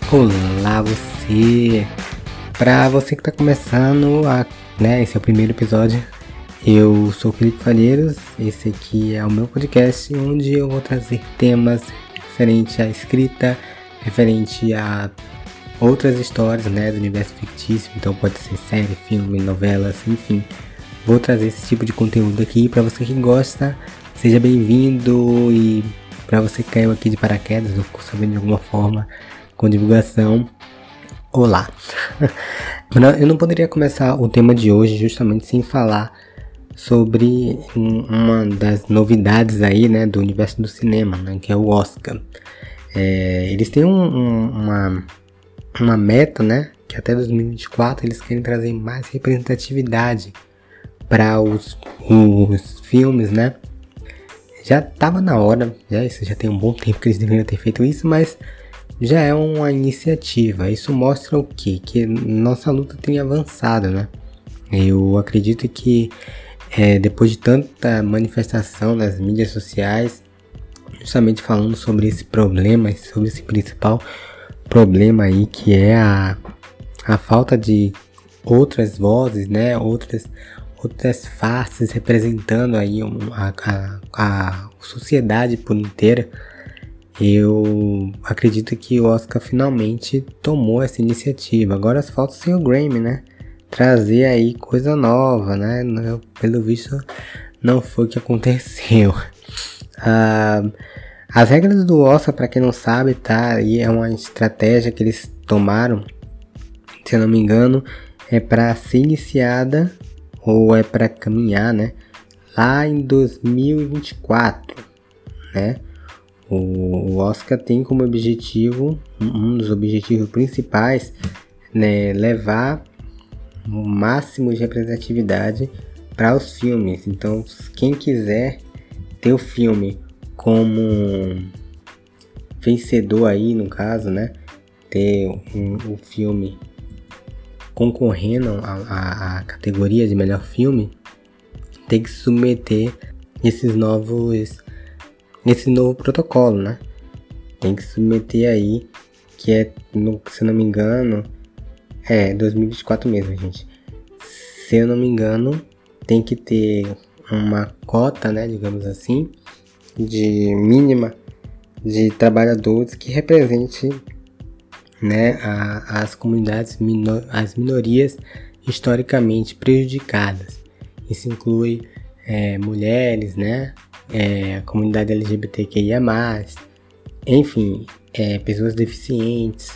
Olá você! Para você que está começando, esse é o primeiro episódio. Eu sou o Felipe Falheiros, esse aqui é o meu podcast onde eu vou trazer temas referentes à escrita, referente a outras histórias, do universo fictício. Então pode ser série, filme, novelas, enfim. Vou trazer esse tipo de conteúdo aqui para você que gosta. Seja bem-vindo, e para você que caiu aqui de paraquedas ou ficou sabendo de alguma forma com divulgação, olá! Eu não poderia começar o tema de hoje justamente sem falar sobre uma das novidades aí, do universo do cinema, que é o Oscar. Eles têm uma meta, que até 2024 eles querem trazer mais representatividade para os filmes, Já estava na hora, isso já tem um bom tempo que eles deveriam ter feito isso, mas já é uma iniciativa. Isso mostra o quê? Que nossa luta tem avançado, Eu acredito que depois de tanta manifestação nas mídias sociais, justamente falando sobre esse problema, sobre esse principal problema aí, que é a falta de outras vozes, outras faces representando aí a sociedade por inteira. Eu acredito que o Oscar finalmente tomou essa iniciativa. Agora falta ser o Grammy, trazer aí coisa nova, Pelo visto não foi o que aconteceu. As regras do Oscar, para quem não sabe, aí é uma estratégia que eles tomaram, se eu não me engano, é para ser iniciada ou é para caminhar, lá em 2024, O Oscar tem como objetivo, um dos objetivos principais, levar o máximo de representatividade para os filmes. Então, quem quiser ter o filme como vencedor aí, no caso, ter o filme concorrendo à categoria de melhor filme, tem que submeter esse novo protocolo, Tem que submeter aí, que se eu não me engano, 2024 mesmo, gente. Se eu não me engano, tem que ter uma cota, digamos assim, de mínima de trabalhadores que represente, as comunidades, as minorias historicamente prejudicadas. Isso inclui mulheres, a comunidade LGBTQIA+, enfim, pessoas deficientes,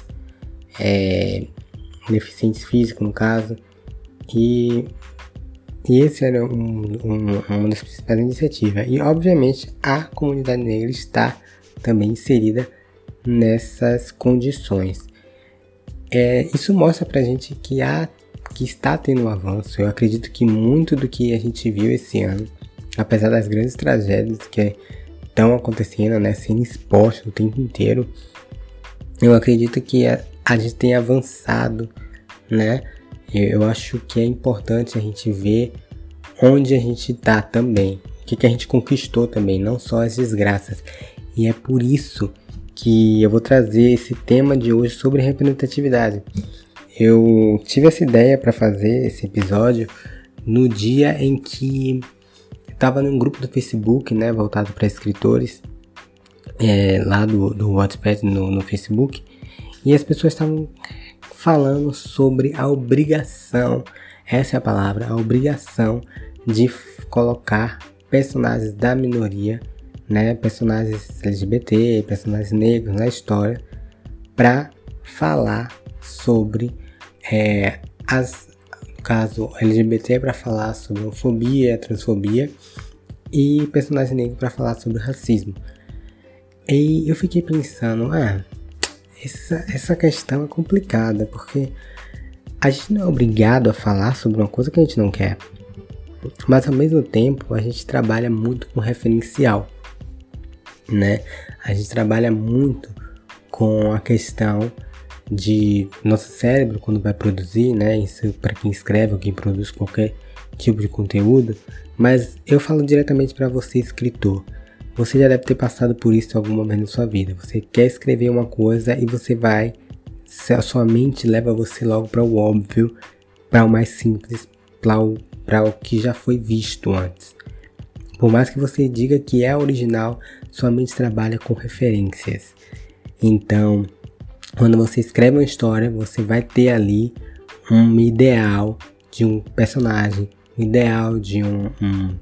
deficientes físicos no caso, e esse era uma das principais iniciativas. E obviamente a comunidade negra está também inserida nessas condições. Isso mostra pra gente que está tendo um avanço. Eu acredito que muito do que a gente viu esse ano, apesar das grandes tragédias que estão acontecendo, sendo expostas o tempo inteiro, eu acredito que a gente tem avançado, Eu acho que é importante a gente ver onde a gente está também, o que a gente conquistou também, não só as desgraças. E é por isso que eu vou trazer esse tema de hoje sobre representatividade. Eu tive essa ideia para fazer esse episódio no dia em que estava num grupo do Facebook, voltado para escritores, lá do Wattpad no Facebook, e as pessoas estavam falando sobre a obrigação, essa é a palavra, a obrigação de colocar personagens da minoria, personagens LGBT, personagens negros na história, para falar sobre no caso LGBT, para falar sobre homofobia, transfobia, e personagem negro para falar sobre racismo. E eu fiquei pensando, essa questão é complicada, porque a gente não é obrigado a falar sobre uma coisa que a gente não quer, mas ao mesmo tempo a gente trabalha muito com referencial, A gente trabalha muito com a questão de nosso cérebro quando vai produzir, Isso para quem escreve ou quem produz qualquer tipo de conteúdo. Mas eu falo diretamente para você, escritor. Você já deve ter passado por isso em algum momento da sua vida. Você quer escrever uma coisa e você vai a sua mente leva você logo para o óbvio, para o mais simples, para o que já foi visto antes. Por mais que você diga que é original, sua mente trabalha com referências. Então, quando você escreve uma história, você vai ter ali um ideal de um personagem, um ideal de um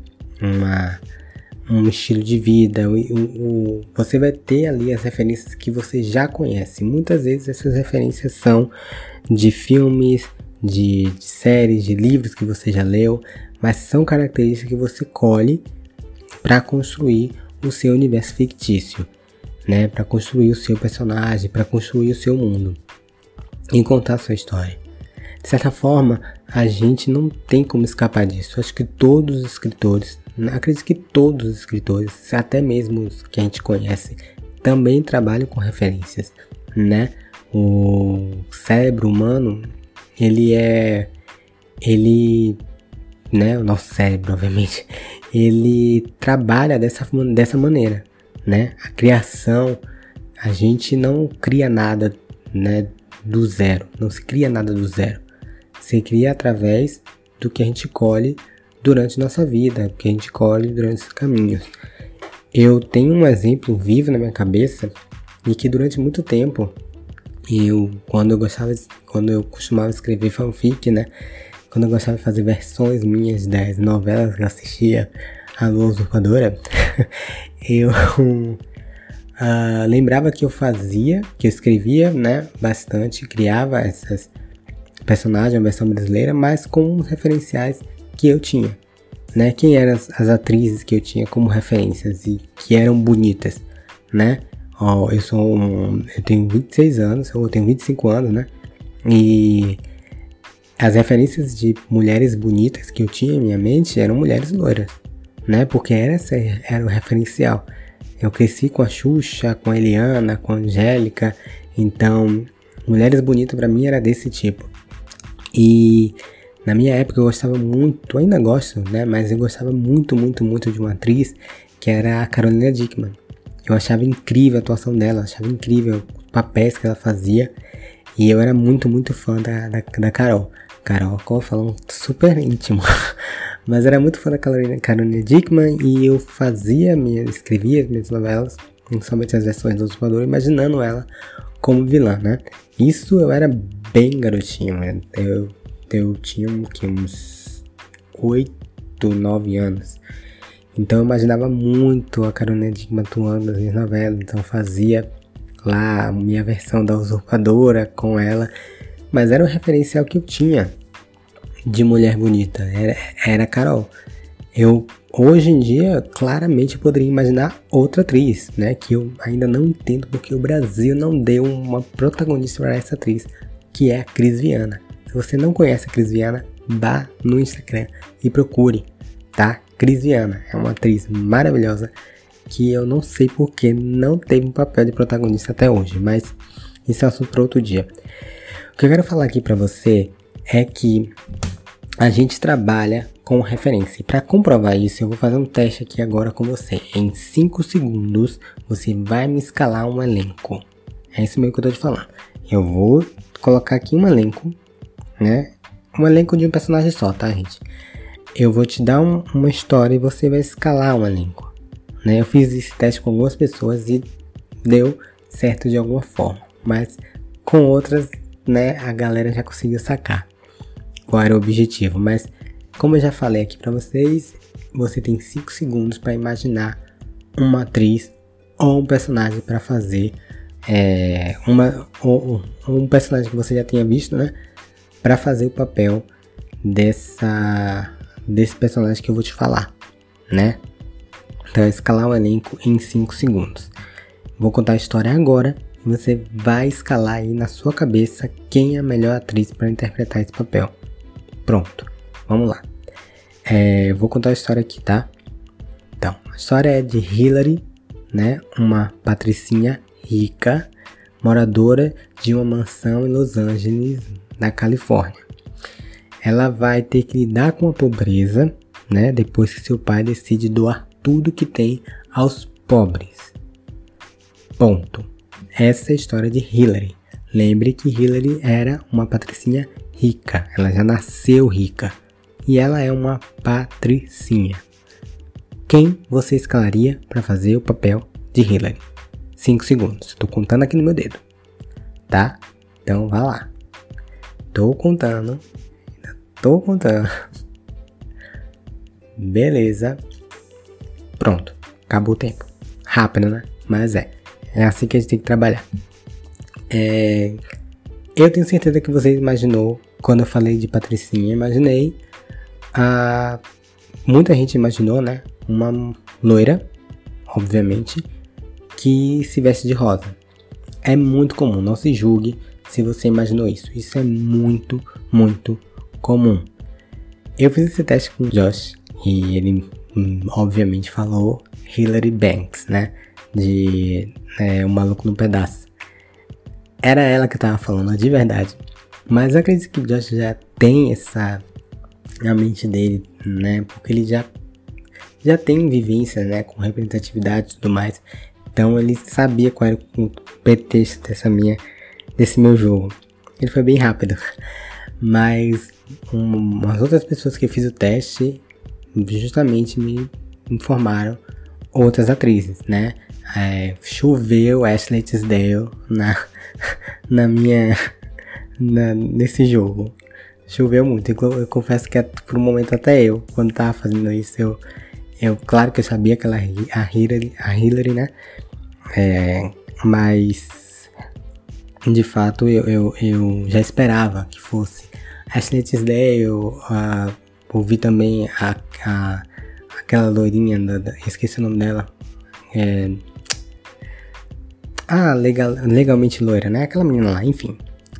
estilo de vida. Você vai ter ali as referências que você já conhece. Muitas vezes essas referências são de filmes, de séries, de livros que você já leu, mas são características que você colhe para construir o seu universo fictício, né? Para construir o seu personagem, para construir o seu mundo e contar a sua história. De certa forma, a gente não tem como escapar disso. Acho que todos os escritores, acredito que todos os escritores, até mesmo os que a gente conhece, também trabalham com referências, né? O cérebro humano, né, o nosso cérebro, obviamente, ele trabalha dessa maneira, né? A criação, a gente não cria nada, né, do zero, não se cria nada do zero. Se cria através do que a gente colhe durante nossa vida, do que a gente colhe durante os caminhos. Eu tenho um exemplo vivo na minha cabeça e que durante muito tempo, quando eu costumava escrever fanfic, né? Quando eu gostava de fazer versões minhas das novelas que eu assistia, a Lua Usurpadora, eu lembrava que eu escrevia, né, bastante, criava essas personagens, a versão brasileira, mas com os referenciais que eu tinha, né? Quem eram as atrizes que eu tinha como referências e que eram bonitas, né? Eu tenho 26 anos, eu tenho 25 anos, né? E as referências de mulheres bonitas que eu tinha em minha mente eram mulheres loiras, né? Porque era o referencial. Eu cresci com a Xuxa, com a Eliana, com a Angélica, então mulheres bonitas pra mim era desse tipo. E na minha época eu gostava muito, ainda gosto, né? Mas eu gostava muito, muito, muito de uma atriz que era a Carolina Dickman. Eu achava incrível a atuação dela, achava incrível os papéis que ela fazia. E eu era muito, muito fã da Carol. Carol, falando super íntimo. Mas era muito fã da Carolina Dickman e eu escrevia minhas novelas, principalmente as versões do Usurpador, imaginando ela como vilã, né? Isso eu era bem garotinho, né? Eu tinha uns 8, 9 anos. Então eu imaginava muito a Carolina Dickman atuando nas minhas novelas. Então eu fazia lá a minha versão da Usurpadora com ela. Mas era o referencial que eu tinha de mulher bonita. Era a Carol. Eu, hoje em dia, claramente poderia imaginar outra atriz, né? Que eu ainda não entendo porque o Brasil não deu uma protagonista para essa atriz, que é a Cris Viana. Se você não conhece a Cris Viana, vá no Instagram e procure, tá? Cris Viana é uma atriz maravilhosa que eu não sei porque não teve um papel de protagonista até hoje, mas isso é assunto para outro dia. O que eu quero falar aqui para você é que a gente trabalha com referência. E para comprovar isso, eu vou fazer um teste aqui agora com você. Em 5 segundos, você vai me escalar um elenco. É isso mesmo que eu tô te falando. Eu vou colocar aqui um elenco, né? Um elenco de um personagem só, tá, gente? Eu vou te dar uma história e você vai escalar um elenco, né? Eu fiz esse teste com algumas pessoas e deu certo de alguma forma. Mas com outras, né, a galera já conseguiu sacar qual era o objetivo. Mas como eu já falei aqui pra vocês, você tem 5 segundos para imaginar uma atriz ou um personagem para fazer um personagem que você já tenha visto, né, para fazer o papel desse personagem que eu vou te falar, né? Então, escalar o elenco em 5 segundos. Vou contar a história agora e você vai escalar aí na sua cabeça quem é a melhor atriz para interpretar esse papel. Pronto, vamos lá. Vou contar a história aqui, tá? Então, a história é de Hillary, né? Uma patricinha rica, moradora de uma mansão em Los Angeles, na Califórnia. Ela vai ter que lidar com a pobreza, né? Depois que seu pai decide doar tudo que tem aos pobres. Ponto. Essa é a história de Hillary. Lembre que Hillary era uma patricinha rica, ela já nasceu rica. E ela é uma patricinha. Quem você escalaria para fazer o papel de Hillary? 5 segundos. Estou contando aqui no meu dedo. Tá? Então vá lá. Tô contando. Beleza. Pronto. Acabou o tempo. Rápido, né? Mas é assim que a gente tem que trabalhar. Eu tenho certeza que você imaginou, quando eu falei de patricinha, imaginei. Muita gente imaginou, né? Uma loira, obviamente, que se veste de rosa. É muito comum, não se julgue se você imaginou isso. Isso é muito, muito comum. Eu fiz esse teste com o Josh e ele, obviamente, falou Hillary Banks, né? De O Maluco no Pedaço. Era ela que tava falando de verdade. Mas eu acredito que o Josh já tem essa na mente dele, né? Porque ele já tem vivência, né? Com representatividade e tudo mais. Então ele sabia qual era o pretexto desse meu jogo. Ele foi bem rápido. Mas umas outras pessoas que eu fiz o teste justamente me informaram outras atrizes, né? Choveu Ashley Tisdale nesse jogo. Choveu muito. Eu confesso que por um momento até eu, quando tava fazendo isso, eu claro que eu sabia que ela a Hillary, né? Mas de fato eu já esperava que fosse Ashley Tisdale. Ouvi também aquela loirinha esqueci o nome dela. Legalmente loira, né? Aquela menina lá, enfim.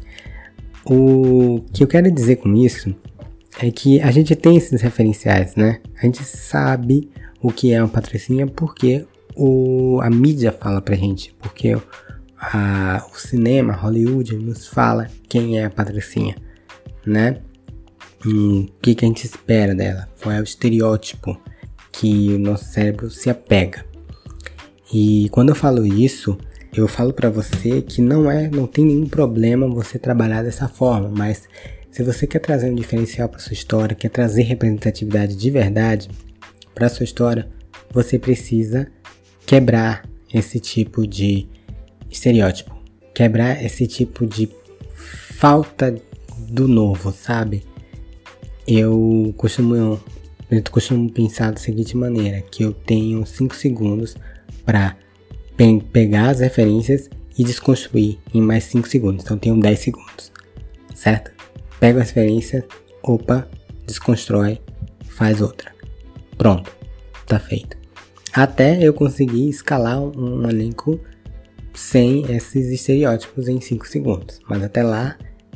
O que eu quero dizer com isso é que a gente tem esses referenciais, né? A gente sabe o que é uma patricinha porque a mídia fala pra gente, porque o cinema, Hollywood, nos fala quem é a patricinha, né? O que a gente espera dela, qual é o estereótipo que o nosso cérebro se apega. E quando eu falo isso, eu falo pra você que não tem nenhum problema você trabalhar dessa forma, mas se você quer trazer um diferencial pra sua história, quer trazer representatividade de verdade pra sua história, você precisa quebrar esse tipo de estereótipo, quebrar esse tipo de falta do novo, sabe? Eu costumo pensar da seguinte maneira, que eu tenho 5 segundos pra pegar as referências e desconstruir em mais 5 segundos. Então tenho 10 segundos, certo? Pego as referências, desconstrói, faz outra. Pronto, tá feito. Até eu conseguir escalar um elenco sem esses estereótipos em 5 segundos. Mas até lá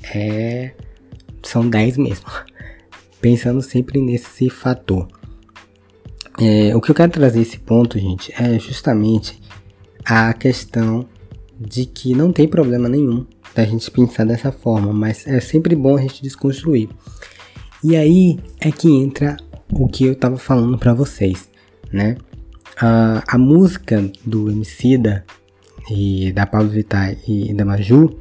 são 10 mesmo. Pensando sempre nesse fator. O que eu quero trazer esse ponto, gente, é justamente a questão de que não tem problema nenhum da gente pensar dessa forma, mas é sempre bom a gente desconstruir. E aí é que entra o que eu tava falando pra vocês, né? A música do Emicida e da Pablo Vittar e da Maju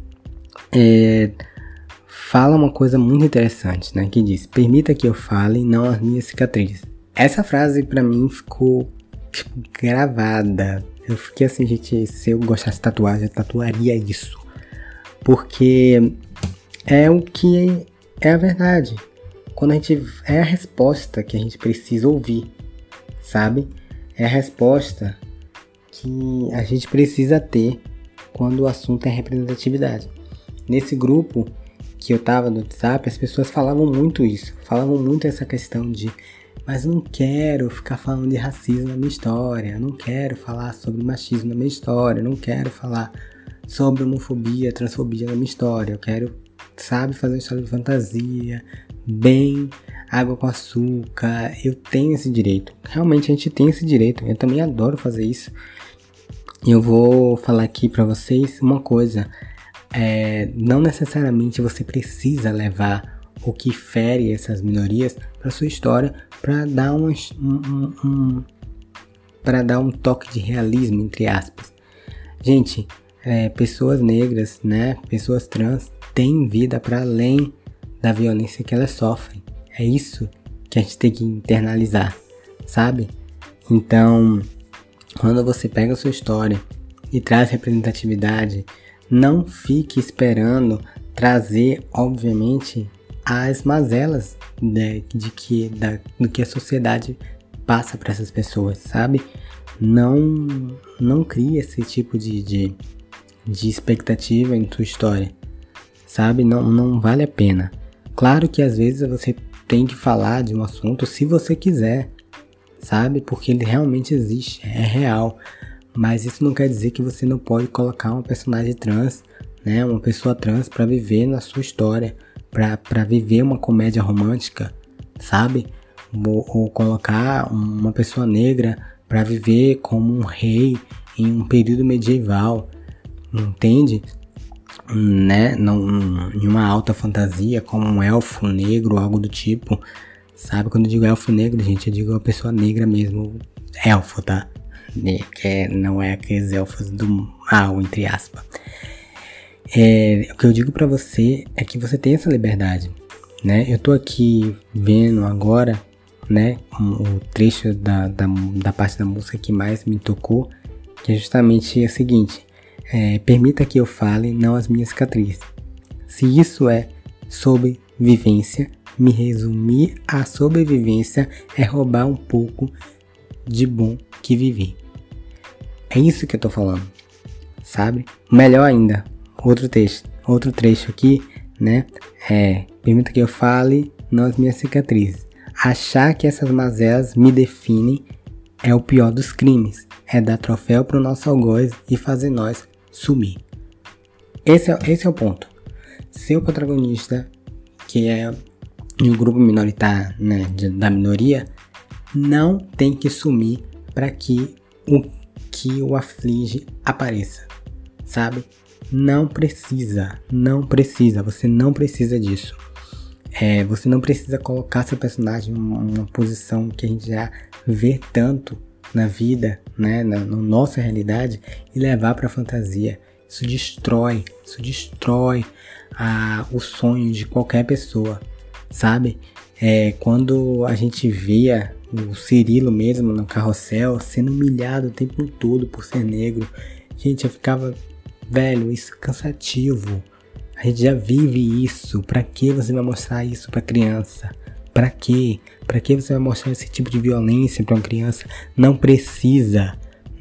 fala uma coisa muito interessante, né? Que diz: permita que eu fale, não as minhas cicatrizes. Essa frase pra mim ficou gravada. Eu fiquei assim, gente, se eu gostasse de tatuagem, eu tatuaria isso. Porque é o que é a verdade. Quando é a resposta que a gente precisa ouvir, sabe? É a resposta que a gente precisa ter quando o assunto é representatividade. Nesse grupo que eu tava no WhatsApp, as pessoas falavam muito isso. Falavam muito essa questão de: mas eu não quero ficar falando de racismo na minha história, eu não quero falar sobre machismo na minha história, eu não quero falar sobre homofobia, transfobia na minha história, eu quero, sabe, fazer uma história de fantasia, bem, água com açúcar. Eu tenho esse direito, realmente a gente tem esse direito, eu também adoro fazer isso. E eu vou falar aqui pra vocês uma coisa, não necessariamente você precisa levar o que fere essas minorias para sua história para dar um toque de realismo, entre aspas. Gente, pessoas negras, né, pessoas trans têm vida para além da violência que elas sofrem. É isso que a gente tem que internalizar, sabe? Então, quando você pega a sua história e traz representatividade, não fique esperando trazer, obviamente, as mazelas, né, do que a sociedade passa para essas pessoas, sabe? Não crie esse tipo de expectativa em sua história, sabe? Não vale a pena. Claro que às vezes você tem que falar de um assunto se você quiser, sabe? Porque ele realmente existe, é real. Mas isso não quer dizer que você não pode colocar uma personagem trans, né? Uma pessoa trans para viver na sua história, para viver uma comédia romântica, sabe? Ou colocar uma pessoa negra para viver como um rei em um período medieval, entende? Né? Em uma alta fantasia, como um elfo negro, algo do tipo, sabe? Quando eu digo elfo negro, gente, eu digo uma pessoa negra mesmo, elfo, tá? Que não é aqueles elfos do mal, entre aspas. O que eu digo pra você é que você tem essa liberdade, né? Eu tô aqui vendo agora, né, o trecho da parte da música que mais me tocou, que é justamente o seguinte: permita que eu fale, não as minhas cicatrizes. Se isso é sobrevivência, me resumir a sobrevivência é roubar um pouco de bom que vivi. É isso que eu tô falando, sabe? Melhor ainda, outro trecho aqui, né? Permita que eu fale, não as minhas cicatrizes. Achar que essas mazelas me definem é o pior dos crimes. É dar troféu pro nosso algoz e fazer nós sumir. Esse é o ponto. Seu protagonista, que é de um grupo minoritário, né, da minoria, não tem que sumir para que o que o aflige apareça, sabe? Não precisa, você não precisa disso. Você não precisa colocar seu personagem em uma posição que a gente já vê tanto na vida, né, na nossa realidade, e levar para a fantasia. Isso destrói o sonho de qualquer pessoa, sabe? Quando a gente via o Cirilo mesmo no Carrossel sendo humilhado o tempo todo por ser negro, gente, eu ficava, velho, isso é cansativo. A gente já vive isso. Pra que você vai mostrar isso pra criança? Pra quê? Pra que você vai mostrar esse tipo de violência pra uma criança? Não precisa.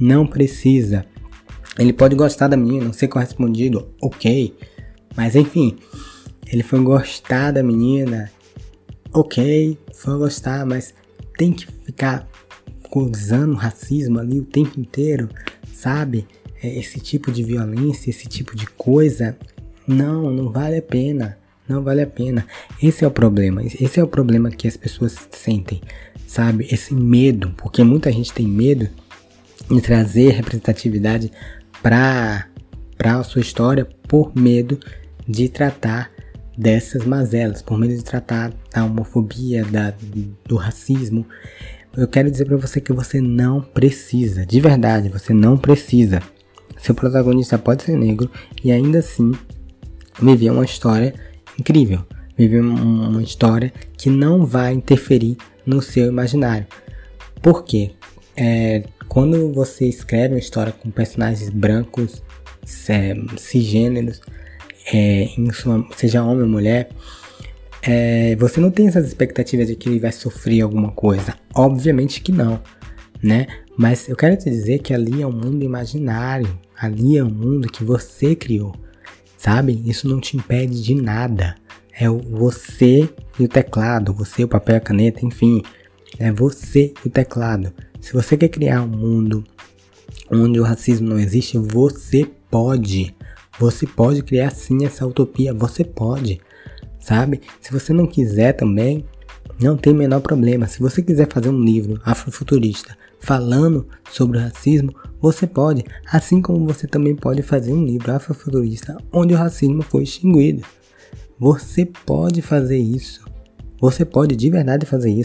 Ele pode gostar da menina, não ser correspondido, ok. Mas enfim, ele foi gostar da menina, ok, foi gostar, mas tem que ficar usando racismo ali o tempo inteiro, sabe? Esse tipo de violência, esse tipo de coisa, não vale a pena. Não vale a pena. Esse é o problema. Esse é o problema que as pessoas sentem, sabe? Esse medo, porque muita gente tem medo de trazer representatividade para a sua história por medo de tratar dessas mazelas, por medo de tratar da homofobia, do racismo. Eu quero dizer para você que você não precisa, de verdade, você não precisa. Seu protagonista pode ser negro e ainda assim viver uma história incrível, viver uma história que não vai interferir no seu imaginário. Por quê? Quando você escreve uma história com personagens brancos, cisgêneros, seja homem ou mulher, você não tem essas expectativas de que ele vai sofrer alguma coisa. Obviamente que não, né? Mas eu quero te dizer que ali é um mundo imaginário, ali é um mundo que você criou, sabe? Isso não te impede de nada. É você e o teclado, você, o papel e a caneta, enfim. É você e o teclado. Se você quer criar um mundo onde o racismo não existe, você pode. Você pode criar sim essa utopia, você pode, sabe? Se você não quiser também, não tem o menor problema. Se você quiser fazer um livro afrofuturista falando sobre o racismo, você pode. Assim como você também pode fazer um livro afrofuturista onde o racismo foi extinguido. Você pode fazer isso. Você pode de verdade fazer isso.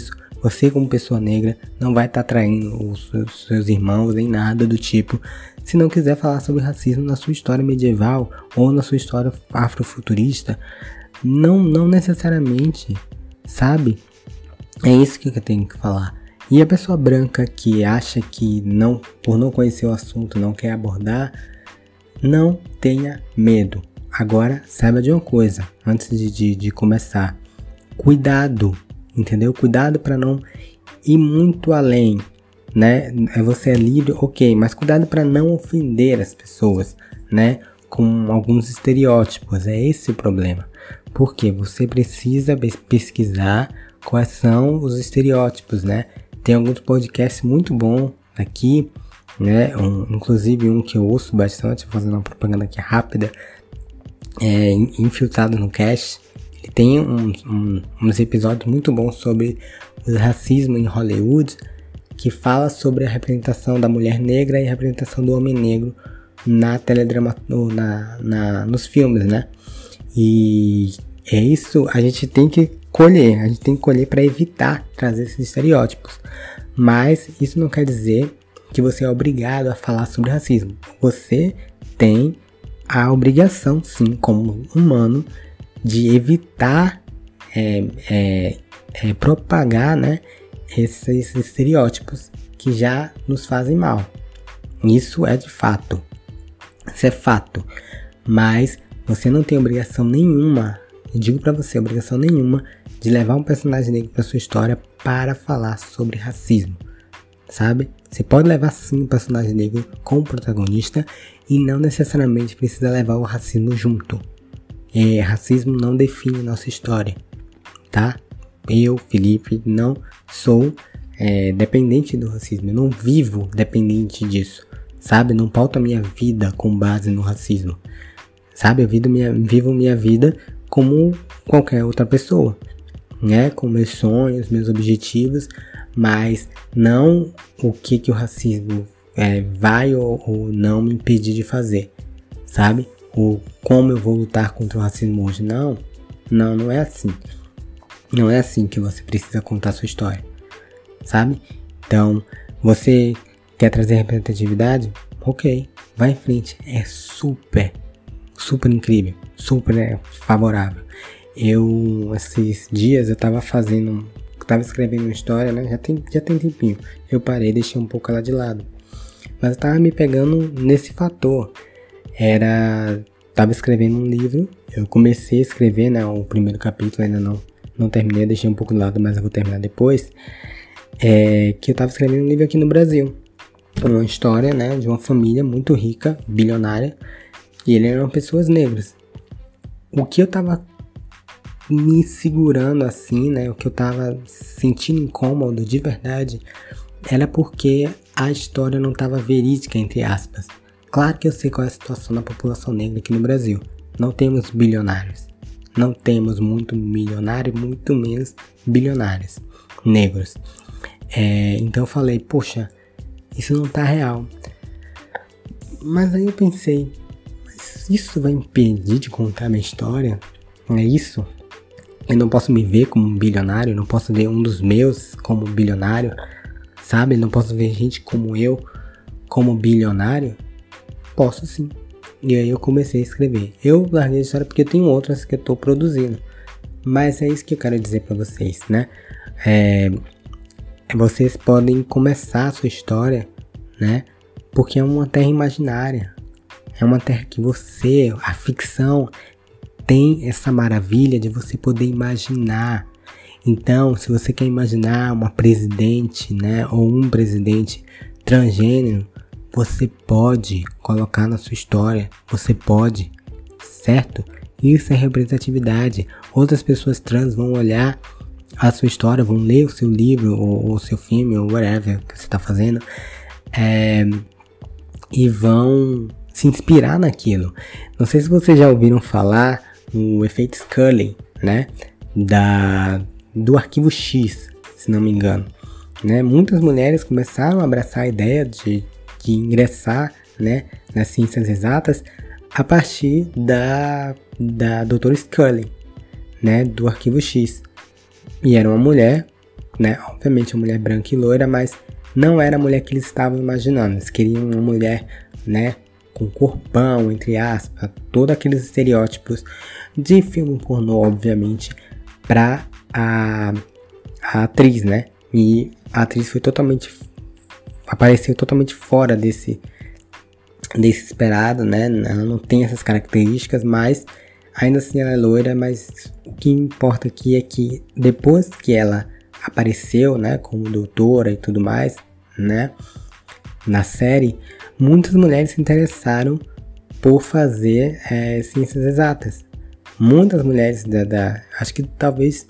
Você como pessoa negra não vai estar traindo os seus irmãos nem nada do tipo, se não quiser falar sobre racismo na sua história medieval ou na sua história afrofuturista. Não necessariamente, sabe? É isso que eu tenho que falar. E a pessoa branca que acha que por não conhecer o assunto, não quer abordar, não tenha medo. Agora, saiba de uma coisa, antes de começar. Cuidado, entendeu? Cuidado para não ir muito além, né? Você é livre, ok, mas cuidado para não ofender as pessoas, né? Com alguns estereótipos, é esse o problema. Porque você precisa pesquisar quais são os estereótipos, né? Tem alguns podcasts muito bons aqui, né? Inclusive um que eu ouço bastante, fazendo uma propaganda aqui rápida, Infiltrado no Cast. Ele tem uns episódios muito bons sobre o racismo em Hollywood, que fala sobre a representação da mulher negra e a representação do homem negro na teledrama, nos filmes, né? E é isso, a gente tem que colher para evitar trazer esses estereótipos. Mas isso não quer dizer que você é obrigado a falar sobre racismo. Você tem a obrigação, sim, como humano, de evitar propagar, né, esses estereótipos que já nos fazem mal. Isso é de fato. Isso é fato. Mas você não tem obrigação nenhuma, eu digo pra você, obrigação nenhuma de levar um personagem negro pra sua história para falar sobre racismo, sabe? Você pode levar sim um personagem negro como protagonista e não necessariamente precisa levar o racismo junto. Racismo não define nossa história, tá? Eu, Felipe, não sou dependente do racismo, eu não vivo dependente disso, sabe? Não pauto a minha vida com base no racismo, sabe? Eu vivo minha vida como qualquer outra pessoa, né? Com meus sonhos, meus objetivos, mas não o que o racismo vai ou não me impedir de fazer, sabe? Ou como eu vou lutar contra o racismo hoje. Não é assim. Não é assim que você precisa contar a sua história, sabe? Então, você quer trazer representatividade? Ok, vai em frente. É super incrível, super favorável. Esses dias, eu tava escrevendo uma história, né? Já tem tempinho. Eu parei, deixei um pouco ela de lado. Mas eu tava me pegando nesse fator. Tava escrevendo um livro. Eu comecei a escrever, né? O primeiro capítulo, ainda não terminei, deixei um pouco de lado, mas eu vou terminar depois. Que eu tava escrevendo um livro aqui no Brasil. Uma história, né? De uma família muito rica, bilionária. E eles eram pessoas negras. O que eu tava me segurando assim, né? O que eu tava sentindo incômodo de verdade era porque a história não tava verídica, entre aspas. Claro que eu sei qual é a situação da população negra aqui no Brasil. Não temos bilionários. Não temos muito milionário, muito menos bilionários negros. Então eu falei, poxa, isso não tá real. Mas aí eu pensei, mas isso vai impedir de contar minha história? É isso? Eu não posso me ver como um bilionário, eu não posso ver um dos meus como bilionário, sabe? Eu não posso ver gente como eu como bilionário? Posso sim. E aí eu comecei a escrever. Eu larguei a história porque eu tenho outras que eu tô produzindo. Mas é isso que eu quero dizer pra vocês, né? Vocês podem começar a sua história, né? Porque é uma terra imaginária. É uma terra que a ficção, tem essa maravilha de você poder imaginar. Então, se você quer imaginar uma presidente, né? Ou um presidente transgênero, você pode colocar na sua história, você pode, certo? Isso é representatividade. Outras pessoas trans vão olhar a sua história, vão ler o seu livro, ou o seu filme, ou whatever que você está fazendo, e vão se inspirar naquilo. Não sei se vocês já ouviram falar no efeito Scully, né? Do Arquivo X, se não me engano, né? Muitas mulheres começaram a abraçar a ideia de ingressar, né, nas ciências exatas a partir da Dra. Scully, né, do Arquivo X. E era uma mulher né? Obviamente uma mulher branca e loira, mas não era a mulher que eles estavam imaginando. Eles queriam uma mulher, né, com corpão, entre aspas, todos aqueles estereótipos de filme pornô, obviamente, pra a atriz, né? E a atriz apareceu totalmente fora desse esperado, né? Ela não tem essas características, mas ainda assim ela é loira. Mas o que importa aqui é que depois que ela apareceu, né, como doutora e tudo mais, né, na série, muitas mulheres se interessaram por fazer ciências exatas. Muitas mulheres acho que talvez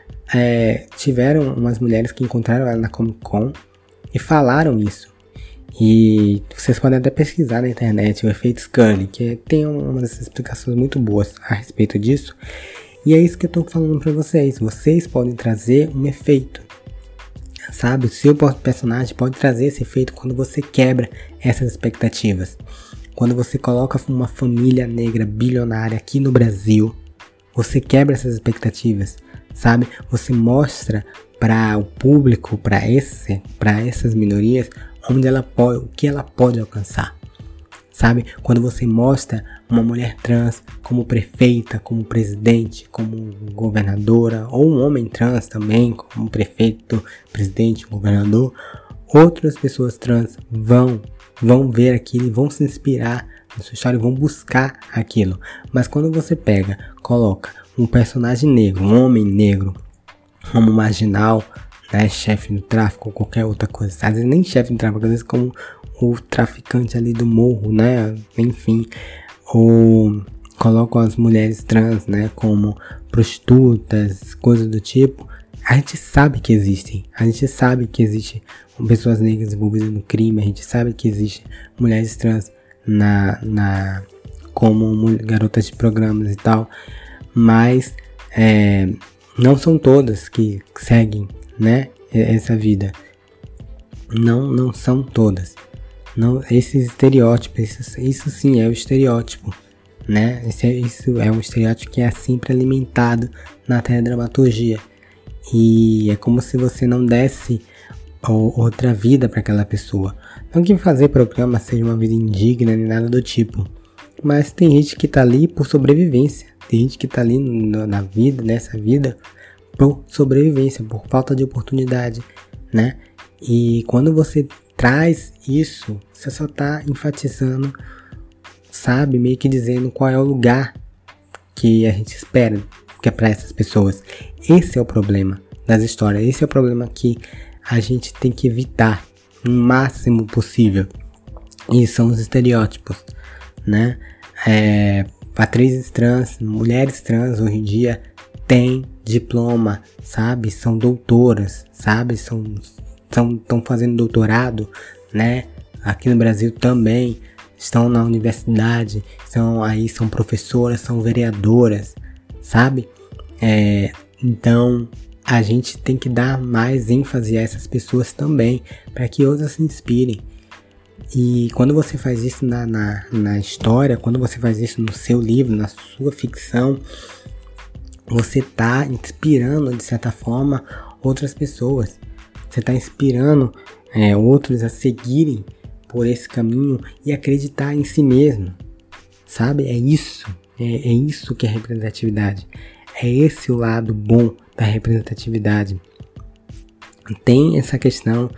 tiveram umas mulheres que encontraram ela na Comic Con e falaram isso. E vocês podem até pesquisar na internet o efeito Scully, que tem umas explicações muito boas a respeito disso. E é isso que eu tô falando pra vocês. Vocês podem trazer um efeito, sabe? O seu personagem pode trazer esse efeito quando você quebra essas expectativas. Quando você coloca uma família negra bilionária aqui no Brasil, você quebra essas expectativas, sabe? Você mostra para o público, para essas minorias, o que ela pode alcançar, sabe? Quando você mostra uma mulher trans como prefeita, como presidente, como governadora, ou um homem trans também, como prefeito, presidente, governador, outras pessoas trans vão ver aquilo e vão se inspirar na sua história e vão buscar aquilo. Mas quando você coloca um personagem negro, um homem negro, como marginal, né, chefe do tráfico ou qualquer outra coisa, às vezes nem chefe do tráfico, às vezes como o traficante ali do morro, né, enfim, ou colocam as mulheres trans, né, como prostitutas, coisas do tipo, a gente sabe que existem, pessoas negras envolvidas no crime, a gente sabe que existem mulheres trans como garotas de programas e tal, mas não são todas que seguem, né, essa vida. Não são todas. Não, esses estereótipos, isso sim é o estereótipo, né? Isso é um estereótipo que é sempre alimentado na teledramaturgia. E é como se você não desse outra vida para aquela pessoa. Não que fazer programa seja uma vida indigna nem nada do tipo. Mas tem gente que tá ali por sobrevivência. Tem gente que tá ali nessa vida, por sobrevivência, por falta de oportunidade, né? E quando você traz isso, você só tá enfatizando, sabe? Meio que dizendo qual é o lugar que a gente espera que é para essas pessoas. Esse é o problema das histórias. Esse é o problema que a gente tem que evitar o máximo possível. E são os estereótipos, né? Atrizes trans, mulheres trans hoje em dia têm diploma, sabe? São doutoras, sabe? Estão fazendo doutorado, né? Aqui no Brasil também estão na universidade, são professoras, são vereadoras, sabe? Então a gente tem que dar mais ênfase a essas pessoas também, para que outras se inspirem. E quando você faz isso na história, quando você faz isso no seu livro, na sua ficção, você está inspirando, de certa forma, outras pessoas. Você está inspirando outros a seguirem por esse caminho e acreditar em si mesmo, sabe? É isso que é representatividade. É esse o lado bom da representatividade. Tem essa questão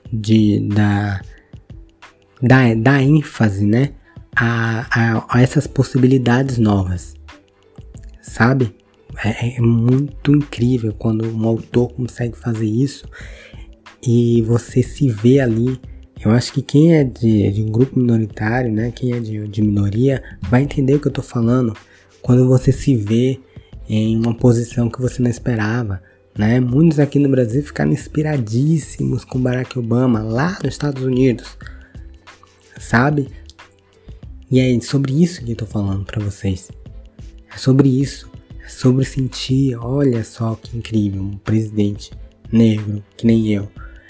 da ênfase, né, a essas possibilidades novas, sabe? É muito incrível quando um autor consegue fazer isso e você se vê ali. Eu acho que quem é de um grupo minoritário, né, quem é de minoria, vai entender o que eu tô falando. Quando você se vê em uma posição que você não esperava, né? Muitos aqui no Brasil ficaram inspiradíssimos com Barack Obama lá nos Estados Unidos, sabe? E é sobre isso que eu tô falando pra vocês. É sobre isso. É sobre sentir, olha só que incrível, um presidente negro, que nem eu.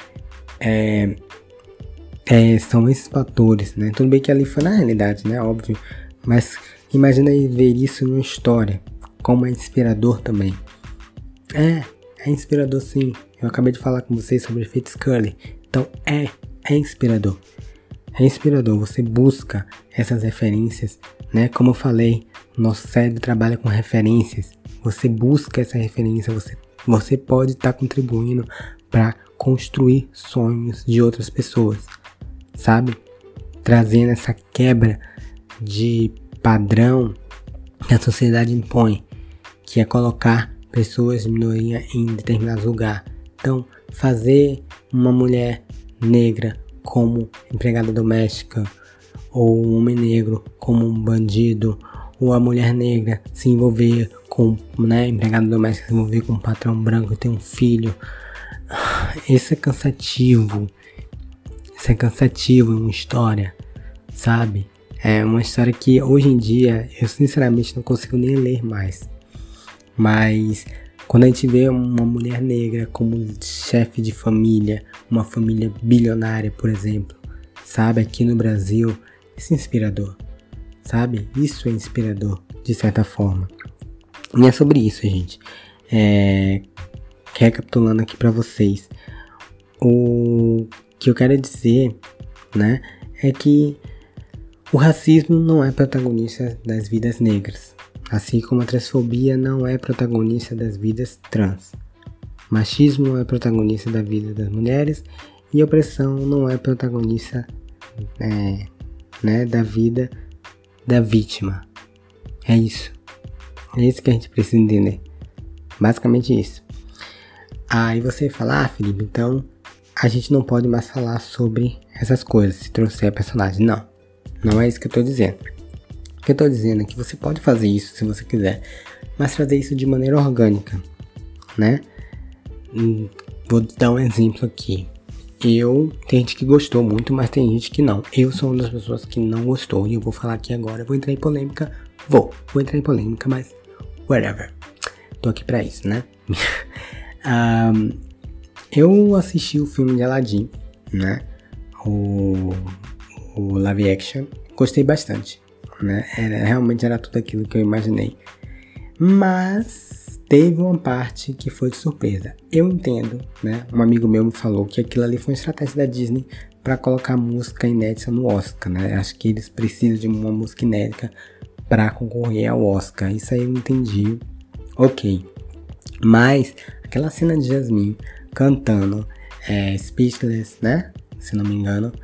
São esses fatores, né? Tudo bem que ali foi na realidade, né? Óbvio. Mas imagina aí ver isso numa história. Como é inspirador também. É inspirador sim. Eu acabei de falar com vocês sobre o efeito Scully. Então é inspirador. É inspirador, você busca essas referências, né? Como eu falei, nosso cérebro trabalha com referências. Você busca essa referência, você pode estar contribuindo para construir sonhos de outras pessoas, sabe? Trazendo essa quebra de padrão que a sociedade impõe, que é colocar pessoas de minoria em determinados lugares. Então, fazer uma mulher negra como empregada doméstica, ou um homem negro como um bandido, ou a mulher negra se envolver com, né, empregada doméstica, se envolver com um patrão branco e ter um filho. Isso é cansativo. Isso é cansativo em uma história, sabe? É uma história que hoje em dia eu sinceramente não consigo nem ler mais. Mas quando a gente vê uma mulher negra como chefe de família, uma família bilionária, por exemplo, sabe, aqui no Brasil, isso é inspirador, sabe? Isso é inspirador, de certa forma. E é sobre isso, gente. Recapitulando aqui pra vocês, o que eu quero dizer, né, é que o racismo não é protagonista das vidas negras. Assim como a transfobia não é protagonista das vidas trans. Machismo não é protagonista da vida das mulheres. E opressão não é protagonista da vida da vítima. É isso. É isso que a gente precisa entender. Basicamente isso. Aí você fala, Felipe, então a gente não pode mais falar sobre essas coisas se trouxer a personagem. Não é isso que eu tô dizendo. O que eu tô dizendo é que você pode fazer isso se você quiser, mas fazer isso de maneira orgânica, né? Vou dar um exemplo aqui. Tem gente que gostou muito, mas tem gente que não. Eu sou uma das pessoas que não gostou e eu vou falar aqui agora. Vou entrar em polêmica. Vou entrar em polêmica, mas whatever. Tô aqui pra isso, né? Eu assisti o filme de Aladdin, né? O live action. Gostei bastante. Né? Realmente era tudo aquilo que eu imaginei. Mas teve uma parte que foi de surpresa. Eu entendo, né? Um amigo meu me falou que aquilo ali foi uma estratégia da Disney para colocar música inédita no Oscar, né? Acho que eles precisam de uma música inédita para concorrer ao Oscar. Isso aí eu entendi. Ok. Mas aquela cena de Jasmine cantando Speechless, né? Se não me engano.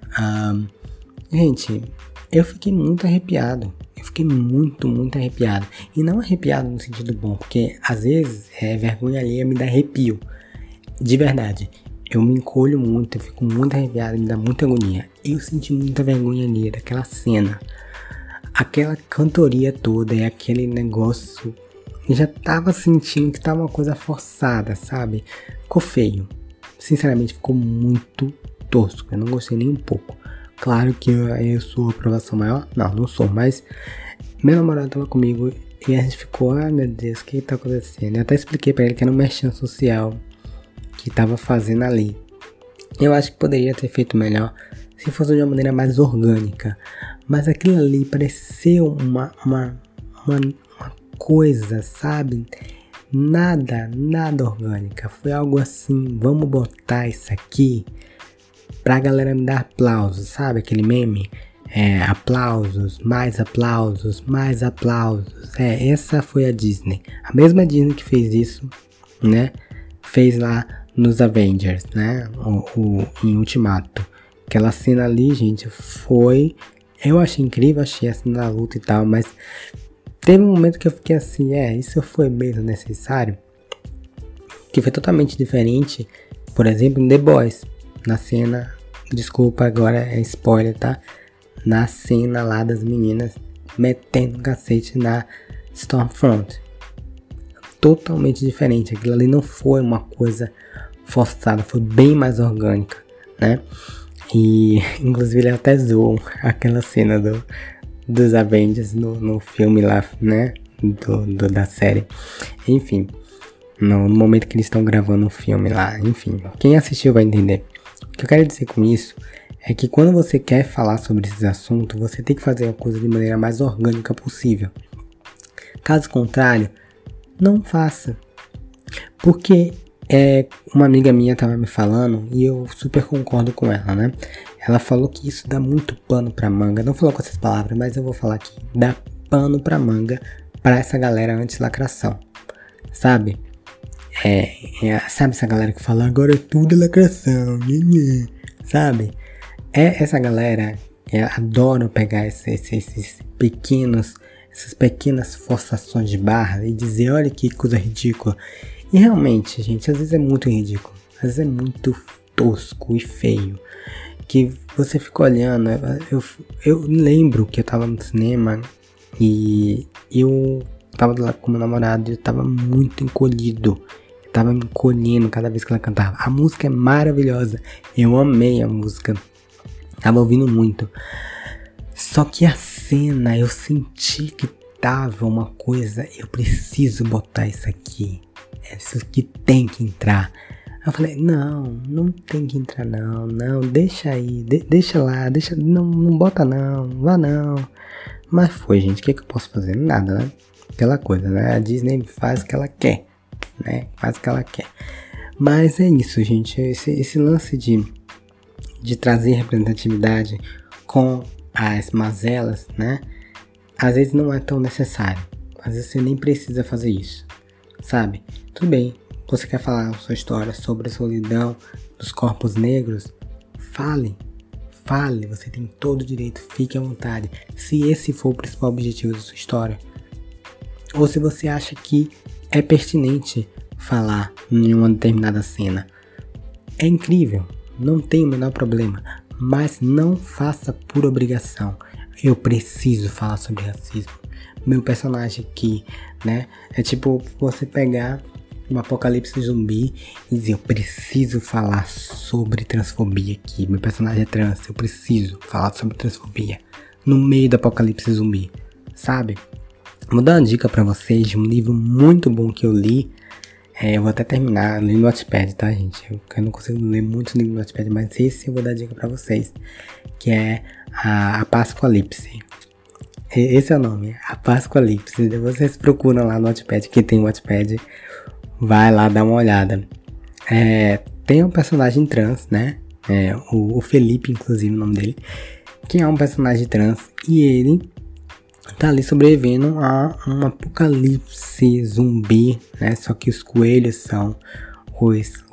Gente, eu fiquei muito arrepiado. Eu fiquei muito arrepiado. E não arrepiado no sentido bom, porque às vezes vergonha alheia me dá arrepio. De verdade. Eu me encolho muito, eu fico muito arrepiado, me dá muita agonia. Eu senti muita vergonha alheia daquela cena. Aquela cantoria toda e aquele negócio. Eu já tava sentindo que tava uma coisa forçada, sabe? Ficou feio. Sinceramente, ficou muito tosco. Eu não gostei nem um pouco. Claro que eu sou a aprovação maior. Não sou, mas meu namorado tava comigo e a gente ficou, meu Deus, o que tá acontecendo? Eu até expliquei pra ele que era um merchan social que tava fazendo ali. Eu acho que poderia ter feito melhor se fosse de uma maneira mais orgânica. Mas aquilo ali pareceu uma coisa, sabe? Nada orgânica. Foi algo assim, vamos botar isso aqui pra galera me dar aplausos, sabe? Aquele meme, aplausos, mais aplausos, mais aplausos. Essa foi a Disney. A mesma Disney que fez isso, né? Fez lá nos Avengers, né? Em Ultimato. Aquela cena ali, gente, foi... Eu achei incrível, achei a cena da luta e tal, mas teve um momento que eu fiquei assim, isso foi mesmo necessário? Que foi totalmente diferente, por exemplo, em The Boys. Na cena, desculpa, agora é spoiler, tá? Na cena lá das meninas metendo um cacete na Stormfront. Totalmente diferente. Aquilo ali não foi uma coisa forçada, foi bem mais orgânica, né? E inclusive ele até zoou aquela cena dos Avengers no filme lá, né? Da série. Enfim, no momento que eles estão gravando o filme lá. Enfim, quem assistiu vai entender. O que eu quero dizer com isso é que quando você quer falar sobre esses assuntos, você tem que fazer a coisa de maneira mais orgânica possível. Caso contrário, não faça. Porque Uma amiga minha tava me falando e eu super concordo com ela, né? Ela falou que isso dá muito pano pra manga. Não falou com essas palavras, mas eu vou falar aqui. Dá pano pra manga pra essa galera anti-lacração, sabe? Sabe essa galera que fala agora tudo é lacração, sabe? Essa galera adora pegar essas pequenas forçações de barra e dizer, olha que coisa ridícula. E realmente, gente, às vezes é muito ridículo. Às vezes é muito tosco e feio. Que você fica olhando. Eu lembro que eu tava no cinema e eu tava lá com meu namorado e eu tava muito encolhido. Eu tava me encolhendo cada vez que ela cantava. A música é maravilhosa. Eu amei a música. Tava ouvindo muito. Só que a cena, eu senti que tava uma coisa. Eu preciso botar isso aqui. Isso aqui tem que entrar. Eu falei, não tem que entrar não, deixa aí, deixa lá, não bota não vá não. Mas foi, gente, o que eu posso fazer? Nada, né? Aquela coisa, né? A Disney faz o que ela quer, né? Faz o que ela quer. Mas é isso, gente, esse lance de trazer representatividade com as mazelas, né? Às vezes não é tão necessário, às vezes você nem precisa fazer isso, sabe? Tudo bem, você quer falar a sua história sobre a solidão dos corpos negros? Fale, você tem todo o direito, fique à vontade. Se esse for o principal objetivo da sua história. Ou se você acha que é pertinente falar em uma determinada cena. É incrível, não tem o menor problema, mas não faça por obrigação. Eu preciso falar sobre racismo. Meu personagem aqui, né? É tipo você pegar um apocalipse zumbi e dizer, eu preciso falar sobre transfobia aqui. Meu personagem é trans, eu preciso falar sobre transfobia no meio do apocalipse zumbi, sabe? Vou dar uma dica pra vocês de um livro muito bom que eu li. Eu vou até terminar, li no Wattpad, tá, gente? Eu não consigo ler muitos livros no Wattpad, mas esse eu vou dar dica pra vocês, que é a Pascoalipse. Esse é o nome, a Pascoalipse. Vocês procuram lá no Wattpad, quem tem o Wattpad, vai lá dar uma olhada. Tem um personagem trans, né? O Felipe, inclusive, o nome dele, que é um personagem trans, e ele tá ali sobrevivendo a um apocalipse zumbi, né? Só que os coelhos são os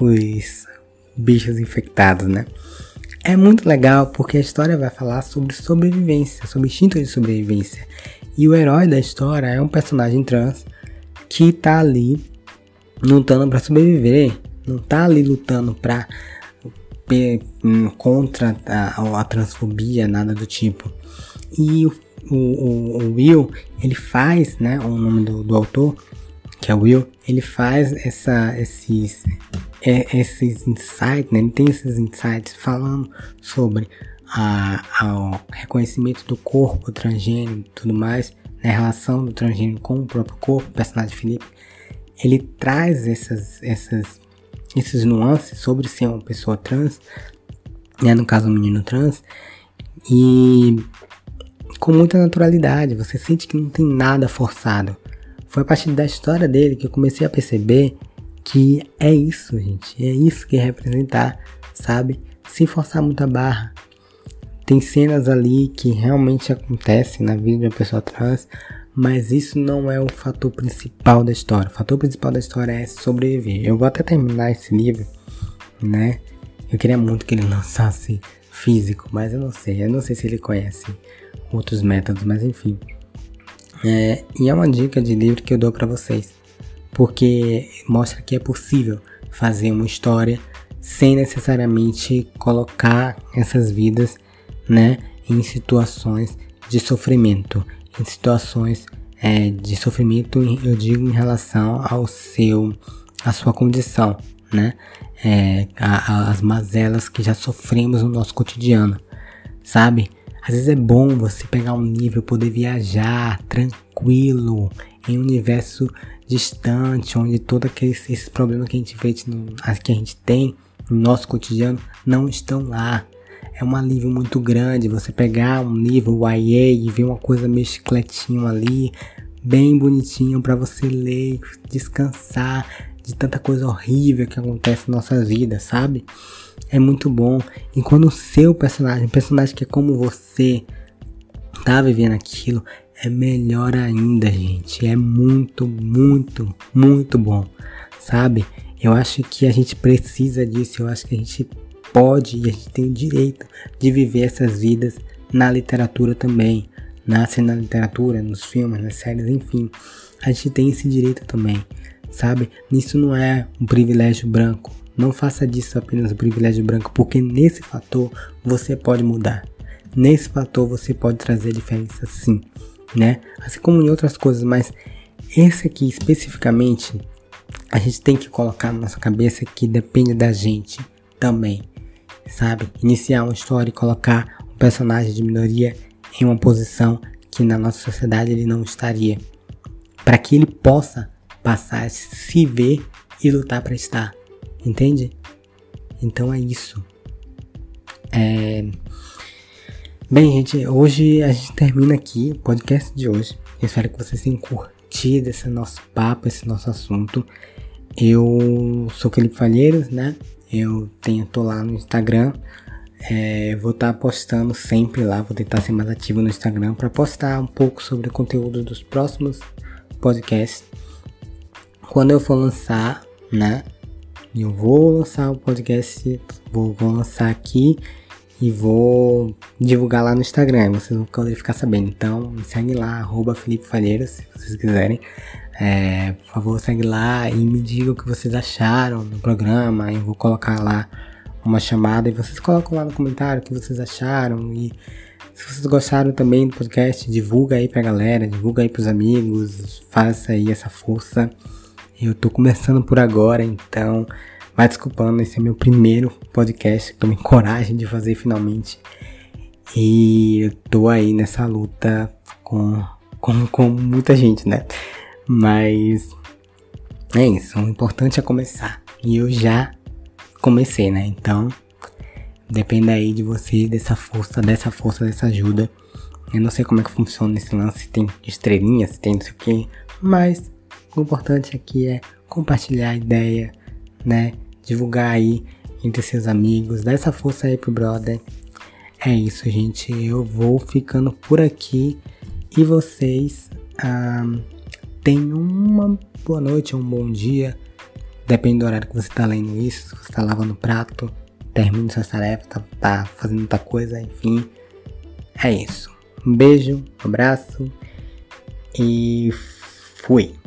bichos infectados, né? É muito legal porque a história vai falar sobre sobrevivência, sobre instinto de sobrevivência. E o herói da história é um personagem trans que tá ali lutando pra sobreviver. Não tá ali lutando contra a transfobia, nada do tipo. E o Will, ele faz, né, o nome do autor, que é o Will, ele faz esses insights, né, ele tem esses insights falando sobre o reconhecimento do corpo transgênero e tudo mais, né, a relação do transgênero com o próprio corpo. O personagem Felipe, ele traz esses nuances sobre ser uma pessoa trans, né, no caso um menino trans, e com muita naturalidade. Você sente que não tem nada forçado. Foi a partir da história dele que eu comecei a perceber que é isso, gente. É isso que é representar, sabe? Sem forçar muita barra. Tem cenas ali que realmente acontecem na vida de uma pessoa trans, mas isso não é o fator principal da história. O fator principal da história é sobreviver. Eu vou até terminar esse livro, né? Eu queria muito que ele lançasse físico, mas eu não sei se ele conhece outros métodos, mas enfim. E é uma dica de livro que eu dou pra vocês, porque mostra que é possível fazer uma história sem necessariamente colocar essas vidas, né, em situações de sofrimento. Em situações de sofrimento, eu digo em relação à sua condição, né? As mazelas que já sofremos no nosso cotidiano, sabe? Às vezes é bom você pegar um livro, poder viajar tranquilo em um universo distante, onde todos esses problemas que a gente vê, que a gente tem no nosso cotidiano, não estão lá. É um alívio muito grande você pegar um livro YA e ver uma coisa meio chicletinho ali, bem bonitinho para você ler, descansar de tanta coisa horrível que acontece na nossa vida, sabe? É muito bom. E quando o seu personagem, um personagem que é como você, tá vivendo aquilo, é melhor ainda, gente. É muito, muito, muito bom, sabe? Eu acho que a gente precisa disso. Eu acho que a gente pode e a gente tem o direito de viver essas vidas na literatura também. Nasce na literatura, nos filmes, nas séries, enfim. A gente tem esse direito também, sabe? Isso não é um privilégio branco. Não faça disso apenas um privilégio branco, porque nesse fator você pode mudar. Nesse fator você pode trazer diferença, sim, né? Assim como em outras coisas, mas esse aqui especificamente, a gente tem que colocar na nossa cabeça que depende da gente também, sabe? Iniciar uma história e colocar um personagem de minoria em uma posição que na nossa sociedade ele não estaria, para que ele possa passar a se ver e lutar para estar, entende? Então é isso. Bem, gente, hoje a gente termina aqui o podcast de hoje. Eu espero que vocês tenham curtido esse nosso papo, esse nosso assunto. Eu sou Felipe Falheiros, né? Tô lá no Instagram. Vou estar postando sempre lá, vou tentar ser mais ativo no Instagram para postar um pouco sobre o conteúdo dos próximos podcasts. Quando eu for lançar, né? Eu vou lançar o podcast, vou lançar aqui e vou divulgar lá no Instagram, vocês vão poder ficar sabendo. Então me segue lá, @Felipe Falheiros, se vocês quiserem. Por favor, segue lá e me diga o que vocês acharam do programa. Eu vou colocar lá uma chamada e vocês colocam lá no comentário o que vocês acharam. E se vocês gostaram também do podcast, divulga aí pra galera, divulga aí pros amigos, faça aí essa força. Eu tô começando por agora, então vai desculpando, esse é meu primeiro podcast, tomei coragem de fazer finalmente. E eu tô aí nessa luta com muita gente, né? Mas é isso, o importante é começar. E eu já comecei, né? Então depende aí de você, dessa força, dessa ajuda. Eu não sei como é que funciona esse lance, se tem estrelinha, se tem não sei o que, mas o importante aqui é compartilhar a ideia, né? Divulgar aí entre seus amigos, dar essa força aí pro brother. É isso, gente. Eu vou ficando por aqui e vocês tenham uma boa noite ou um bom dia. Depende do horário que você tá lendo isso. Se você tá lavando prato, termine suas tarefas, tá fazendo outra coisa, enfim. É isso. Um beijo, um abraço e fui.